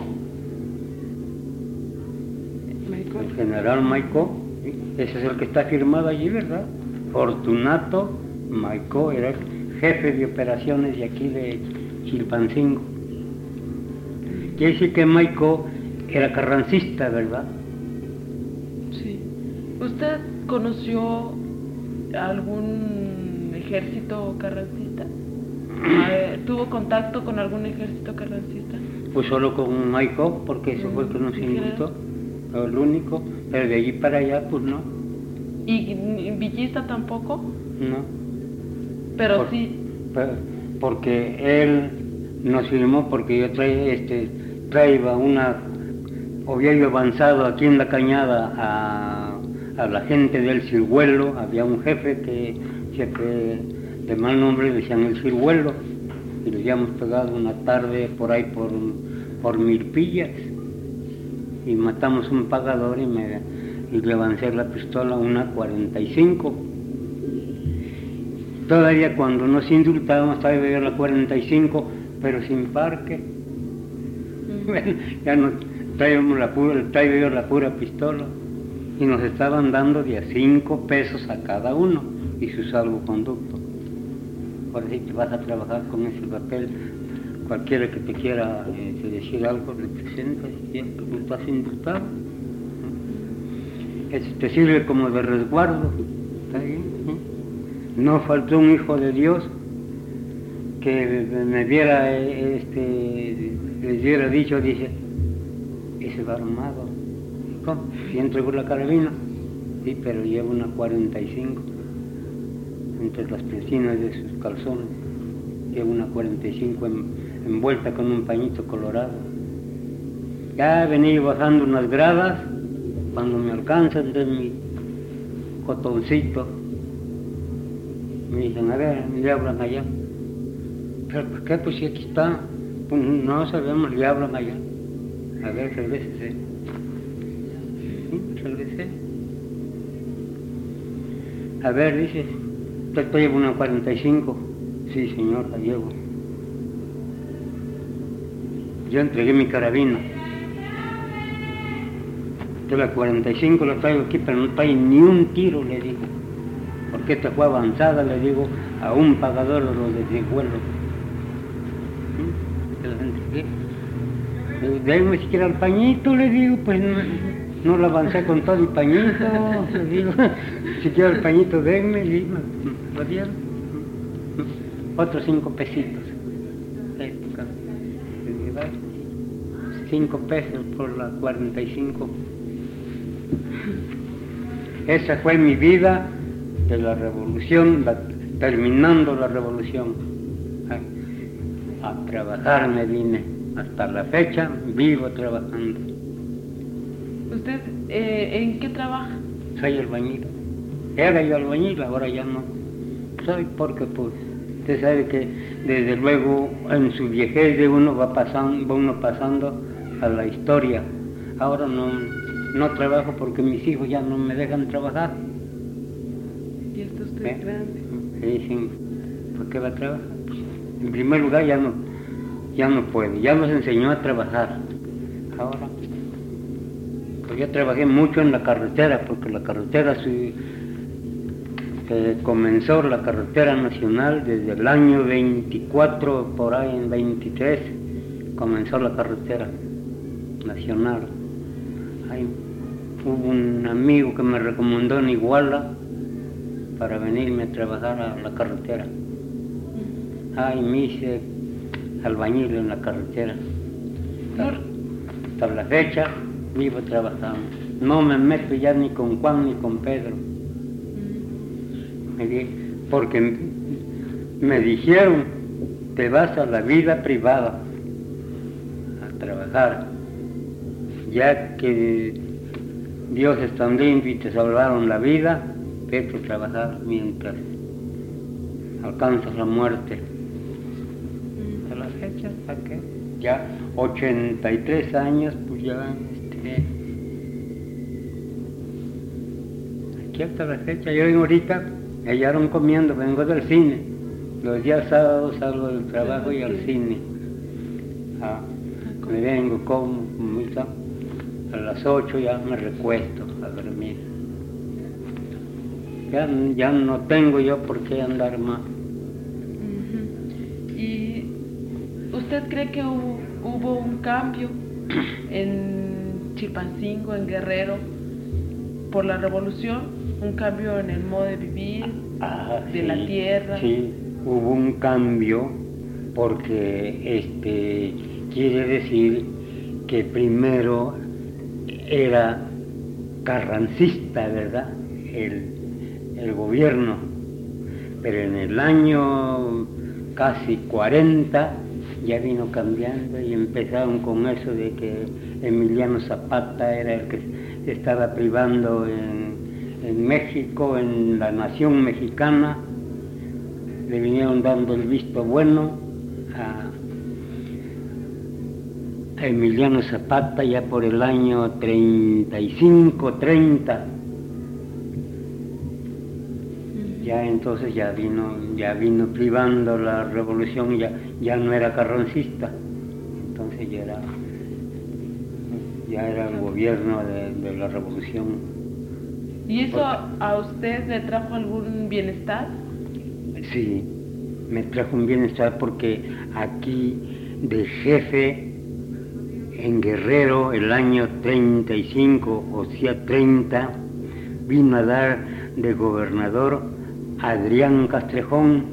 Maicó. el general Maicó, ¿sí? Ese es el que está firmado allí, ¿verdad? Fortunato Maicó era el jefe de operaciones de aquí de Chilpancingo. Quiere decir que Maicó era carrancista, ¿verdad? Sí. ¿Usted conoció algún ejército carrancista? ¿Tuvo contacto con algún ejército carrancista? Pues solo con un Maicó, porque ese fue el que nos invitó, el único, pero de allí para allá, pues no. ¿Y villista tampoco? No. Pero Por, sí. Por, porque él nos filmó, porque yo traía, este, traía una, había yo avanzado aquí en la cañada a, a la gente del Ciruelo, había un jefe que siempre de mal nombre decían el Ciruelo, y le habíamos pegado una tarde por ahí por, por Milpillas, y matamos un pagador y me y le avancé la pistola una cuarenta y cinco. Todavía cuando nos indultábamos traía yo la cuarenta y cinco, pero sin parque. Bueno, ya no traíamos la pura, traía yo la pura pistola, y nos estaban dando de a cinco pesos a cada uno y su salvoconducto. Por decir que vas a trabajar con ese papel, cualquiera que te quiera eh, decir algo, le presentas y ya tú estás indultado. Eso te sirve como de resguardo. ¿Está bien? No faltó un hijo de Dios que me viera, este, les hubiera dicho, dice, ese va armado. ¿Cómo? Y entregó la carabina. Sí, pero lleva una cuarenta y cinco. Entre las presinas de sus calzones, lleva una cuarenta y cinco en, envuelta con un pañito colorado. Ya venía bajando unas gradas, cuando me alcanzan de mi cotoncito, me dicen, a ver, le hablan allá. ¿Pero por qué? Pues si aquí está, pues no sabemos, le hablan allá. A ver, regrésese. Sí, regresé. A ver, dice, ¿usted lleva una cuarenta y cinco? Sí, señor, la llevo. Yo entregué mi carabina. De la cuarenta y cinco la traigo aquí, pero no trae ni un tiro, le digo. Porque esta fue avanzada, le digo, a un pagador de los de Ciruelo. Se las entregué. Déjame siquiera el pañito, le digo, pues no, no lo avancé con todo el pañito, le digo. Siquiera el pañito, denme, y lo dieron. Otros cinco pesitos. Cinco pesos por la cuarenta y cinco. Esa fue mi vida de la revolución, la, terminando la revolución. A, a trabajar me vine. Hasta la fecha vivo trabajando. ¿Usted eh, en qué trabaja? Soy albañil. Era yo albañil, ahora ya no soy, porque pues usted sabe que desde luego en su viejez de uno va pasando, va uno pasando a la historia. Ahora no, no trabajo porque mis hijos ya no me dejan trabajar. ¿Y está usted ¿Eh? grande? Me dicen, ¿por qué va a trabajar? Pues, en primer lugar ya no, ya no puede, ya nos enseñó a trabajar. Ahora, pues yo trabajé mucho en la carretera, porque la carretera se, se comenzó, la carretera nacional, desde el año veinticuatro, por ahí en veintitrés, comenzó la carretera nacional. Ahí hubo un amigo que me recomendó en Iguala para venirme a trabajar a la carretera. Ahí me hice albañil en la carretera. Hasta, hasta la fecha vivo trabajando. No me meto ya ni con Juan ni con Pedro. Porque me dijeron, te vas a la vida privada a trabajar, ya que Dios es tan lindo y te salvaron la vida, vete a trabajar mientras alcanzas la muerte. A la fecha, ¿a qué? Ya ochenta y tres años, pues ya, este, aquí hasta la fecha. Yo vengo ahorita, me hallaron comiendo, vengo del cine. Los días sábados salgo del trabajo y al cine. Ah, me vengo, como, a las ocho ya me recuesto a dormir. Ya, ya no tengo yo por qué andar más. Uh-huh. ¿Y usted cree que hubo, hubo un cambio en Chilpancingo, en Guerrero, por la revolución? ¿Un cambio en el modo de vivir, ah, de sí, la tierra? Sí, hubo un cambio porque este, quiere decir que primero era carrancista, ¿verdad?, el, el gobierno, pero en el año casi cuarenta ya vino cambiando y empezaron con eso de que Emiliano Zapata era el que estaba privando en, en México, en la nación mexicana. Le vinieron dando el visto bueno a, a Emiliano Zapata ya por el año treinta y cinco, treinta. Ya entonces ya vino, ya vino privando la revolución, ya, ya no era carrancista, entonces ya era, ya era el gobierno de, de la revolución. ¿Y eso a usted le trajo algún bienestar? Sí, me trajo un bienestar porque aquí de jefe en Guerrero el año treinta y cinco, o sea treinta, vino a dar de gobernador Adrián Castrejón.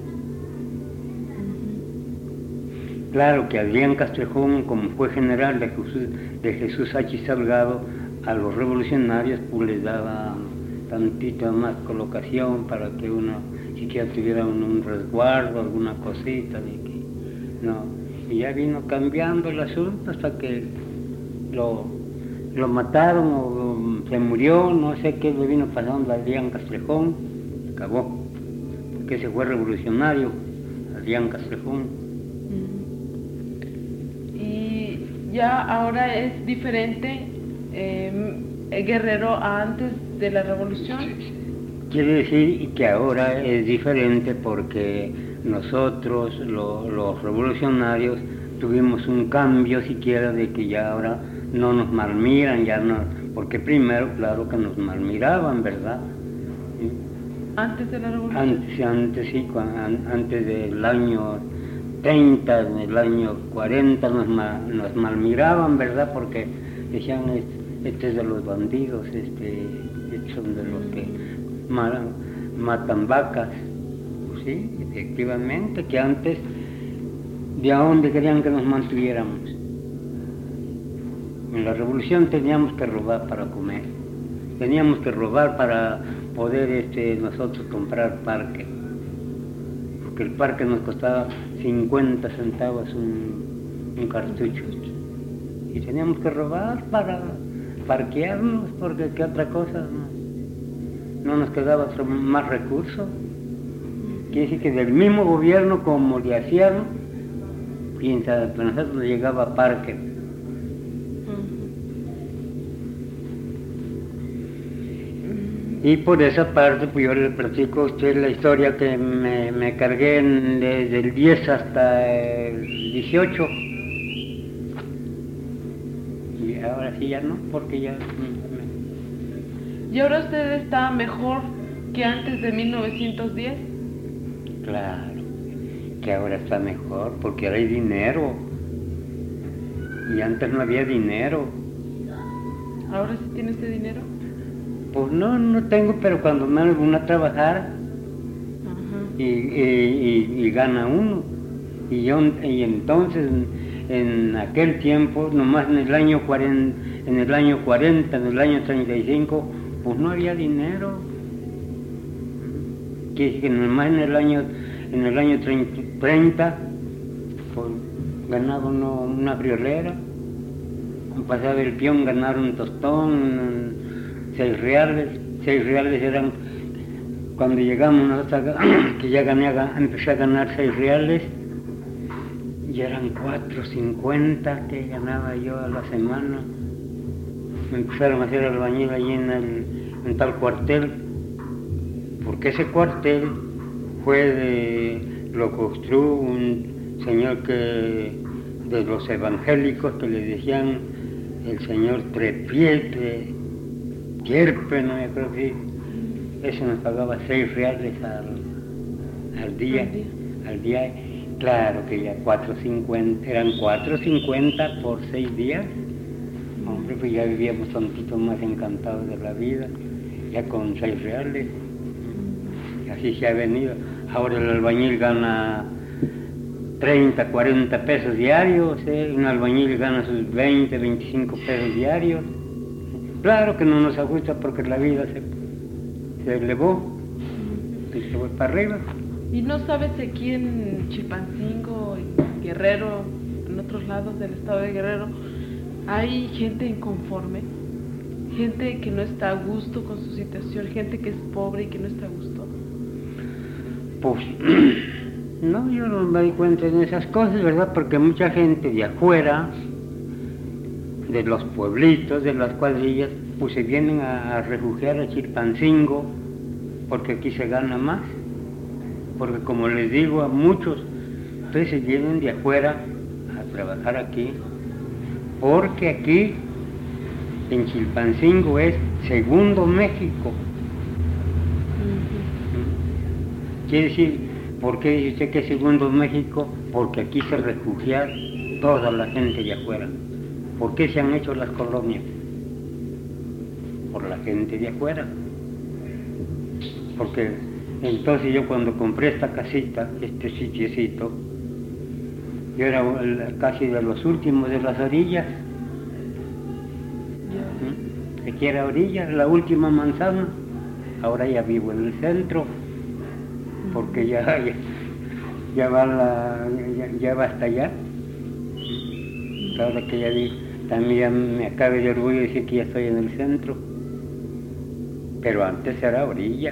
Claro que Adrián Castrejón, como fue general de Jesús, de Jesús H. Salgado, a los revolucionarios pues les daba tantito más colocación para que uno siquiera tuviera un, un resguardo, alguna cosita, de que, no. Y ya vino cambiando el asunto hasta que lo, lo mataron o se murió, no sé qué le vino pasando a Adrián Castrejón, acabó. Que ese fue revolucionario, Adrián Castrejón. Y ya ahora es diferente eh, Guerrero a antes de la revolución. Quiere decir que ahora es diferente porque nosotros, lo, los revolucionarios, tuvimos un cambio siquiera de que ya ahora no nos malmiran, ya no, porque primero, claro que nos malmiraban, ¿verdad? ¿Antes de la revolución? Antes, antes sí, antes del año treinta, del año cuarenta nos, nos malmiraban, ¿verdad? Porque decían, este es de los bandidos, este, estos son de los que matan vacas. Sí, efectivamente, que antes, ¿de a dónde querían que nos mantuviéramos? En la revolución teníamos que robar para comer, teníamos que robar para poder este, nosotros comprar parque, porque el parque nos costaba cincuenta centavos un, un cartucho, y teníamos que robar para parquearnos, porque qué otra cosa, no, no nos quedaba otro, más recursos. Quiere decir que del mismo gobierno como le hacían, piensa, pero nosotros nos llegaba parque. Y por esa parte, pues yo le platico a usted la historia que me, me cargué en, desde el diez hasta el dieciocho. Y ahora sí ya no, porque ya... ¿Y ahora usted está mejor que antes de mil novecientos diez? Claro, que ahora está mejor, porque ahora hay dinero. Y antes no había dinero. ¿Ahora sí tiene usted dinero? Pues no, no tengo, pero cuando me van a trabajar y, y, y, y gana uno. Y, yo, y entonces, en aquel tiempo, nomás en el año cuarenta, en el año cuarenta, en el año treinta y cinco, pues no había dinero. Quiere decir que nomás en el año, en el año treinta, pues ganaba uno una friolera, pasaba el peón, ganaba un tostón, seis reales, seis reales eran, cuando llegamos nosotros, que ya gané, empecé a ganar seis reales, y eran cuatro cincuenta que ganaba yo a la semana. Me empezaron a hacer albañil allí en, el, en tal cuartel, porque ese cuartel fue de, lo construyó un señor que, de los evangélicos, que le decían el señor Trepiete, Yerpe, no, yo creo que eso nos pagaba seis reales al, al día, al día, al día, claro que ya cuatro cincuenta, eran cuatro cincuenta por seis días, hombre, pues ya vivíamos tantito más encantados de la vida, ya con seis reales, y así se ha venido. Ahora el albañil gana treinta, cuarenta pesos diarios, ¿eh? Un albañil gana sus veinte, veinticinco pesos diarios. Claro que no nos ajusta porque la vida se, se elevó y se fue para arriba. ¿Y no sabes si aquí en Chilpancingo, en Guerrero, en otros lados del estado de Guerrero, hay gente inconforme? Gente que no está a gusto con su situación, gente que es pobre y que no está a gusto. Pues, no, yo no me doy cuenta de esas cosas, ¿verdad? Porque mucha gente de afuera, de los pueblitos, de las cuadrillas, pues se vienen a, a refugiar a Chilpancingo, porque aquí se gana más. Porque como les digo a muchos, entonces vienen de afuera a trabajar aquí, porque aquí en Chilpancingo es segundo México. Uh-huh. Quiere decir, ¿por qué dice usted que es segundo México? Porque aquí se refugia toda la gente de afuera. ¿Por qué se han hecho las colonias? Por la gente de afuera. Porque entonces yo cuando compré esta casita, este sitiecito, yo era casi de los últimos de las orillas. ¿Mm? Aquí era orilla, la última manzana. Ahora ya vivo en el centro, porque ya, ya, ya va la, ya, ya va hasta allá. Ahora que ya di, también me acabe de orgullo decir que ya estoy en el centro. Pero antes era orilla.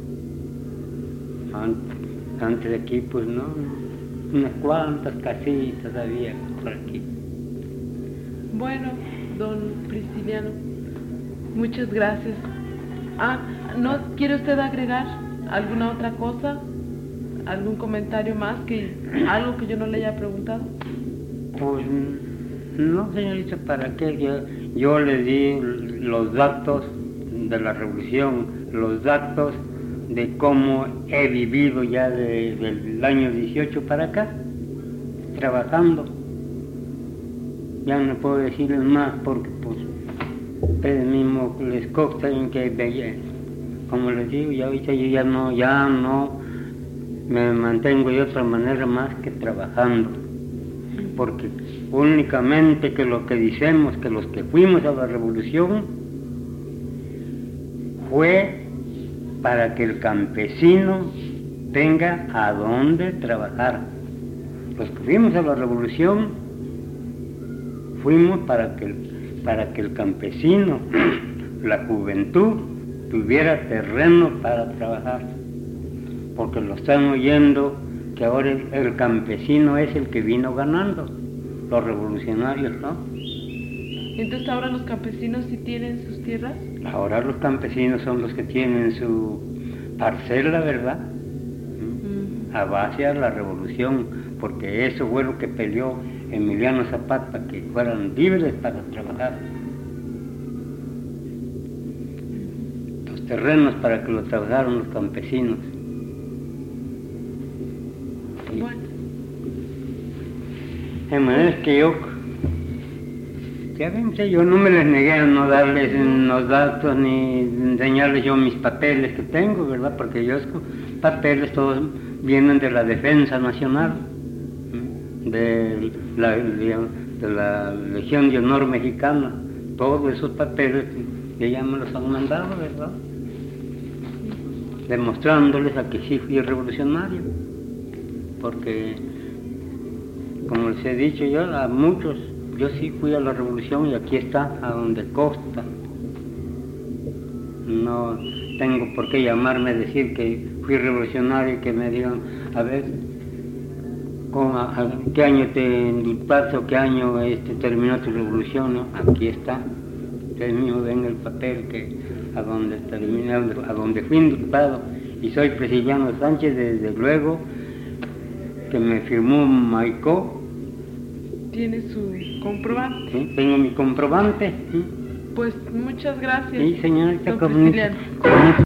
Antes, antes de aquí, pues no, unas cuantas casitas había por aquí. Bueno, don Prisciliano, muchas gracias. Ah, ¿no quiere usted agregar alguna otra cosa? ¿Algún comentario más? que ¿Algo que yo no le haya preguntado? Pues no, señorita, ¿para qué? Yo, yo le di los datos de la revolución, los datos de cómo he vivido ya de, del año dieciocho para acá, trabajando. Ya no puedo decirles más porque pues ustedes mismos les consta en que, como les digo, ya ahorita yo ya no, ya no me mantengo de otra manera más que trabajando. Porque únicamente que lo que decimos, que los que fuimos a la revolución, fue para que el campesino tenga a dónde trabajar. Los que fuimos a la revolución, fuimos para que, para que el campesino, la juventud, tuviera terreno para trabajar. Porque lo están oyendo que ahora el, el campesino es el que vino ganando, los revolucionarios, ¿no? Entonces ahora los campesinos sí tienen sus tierras. Ahora los campesinos son los que tienen su parcela, ¿verdad? Mm. A base de la revolución, porque eso fue lo que peleó Emiliano Zapata, que fueran libres para trabajar. Los terrenos para que lo trabajaran los campesinos. Bueno. De manera que yo, ya ven, yo no me les negué a no darles los datos ni enseñarles yo mis papeles que tengo, ¿verdad? Porque yo, papeles todos vienen de la Defensa Nacional, de la, de, de la Legión de Honor Mexicana. Todos esos papeles que ya me los han mandado, ¿verdad? Demostrándoles a que sí fui revolucionario. Porque, como les he dicho yo, a muchos, yo sí fui a la revolución y aquí está, a donde consta. No tengo por qué llamarme a decir que fui revolucionario y que me digan, a ver, ¿cómo, a, ¿qué año te indultaste o qué año este, terminó tu revolución? ¿No? Aquí está. Ustedes mismos ven el papel que a donde terminé, a donde fui indultado. Y soy Prisciliano Sánchez, desde luego, que me firmó Maicó. ¿Tiene su comprobante? Sí, tengo mi comprobante. ¿Sí? Pues muchas gracias. Sí, señorita, don con mucho, Prisciliano. con mucho